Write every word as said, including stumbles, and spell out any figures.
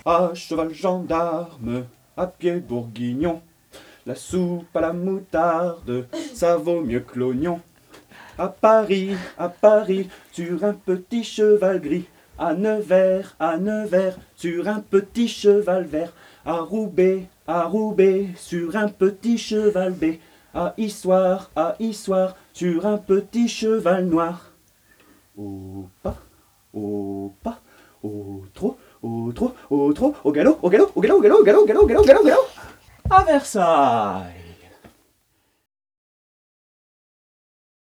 À cheval gendarme, à pied bourguignon, la soupe à la moutarde, ça vaut mieux que l'oignon. À Paris, à Paris, sur un petit cheval gris. À Nevers, à Nevers, sur un petit cheval vert. À Roubaix, à Roubaix, sur un petit cheval bai. À Issoire, à Issoire, sur un petit cheval noir. Au pas, au pas, au trot, au trot, au trot, au galop, au galop, au galop, au galop, au galop, au galop, au galop, au galop, au galop, à Versailles.